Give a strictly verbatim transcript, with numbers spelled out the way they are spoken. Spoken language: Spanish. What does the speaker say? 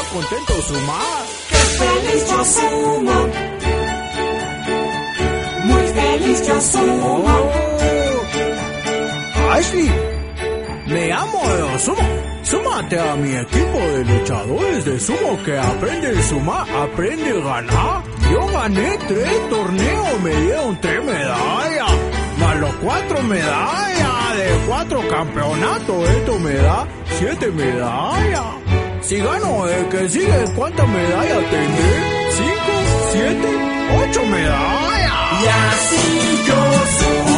contento sumar. ¡Qué feliz yo sumo! Muy feliz yo sumo. Oh. Ashley, me amo de sumo. Súmate a mi equipo de luchadores de sumo que aprende a sumar, aprende a ganar. Yo gané tres torneos, me dieron tres medallas, más los cuatro medallas de cuatro campeonatos. Esto me da siete medallas. Si gano el que sigue, ¿cuántas medallas tendré? Cinco, siete, ocho medallas. Y así yo sumo.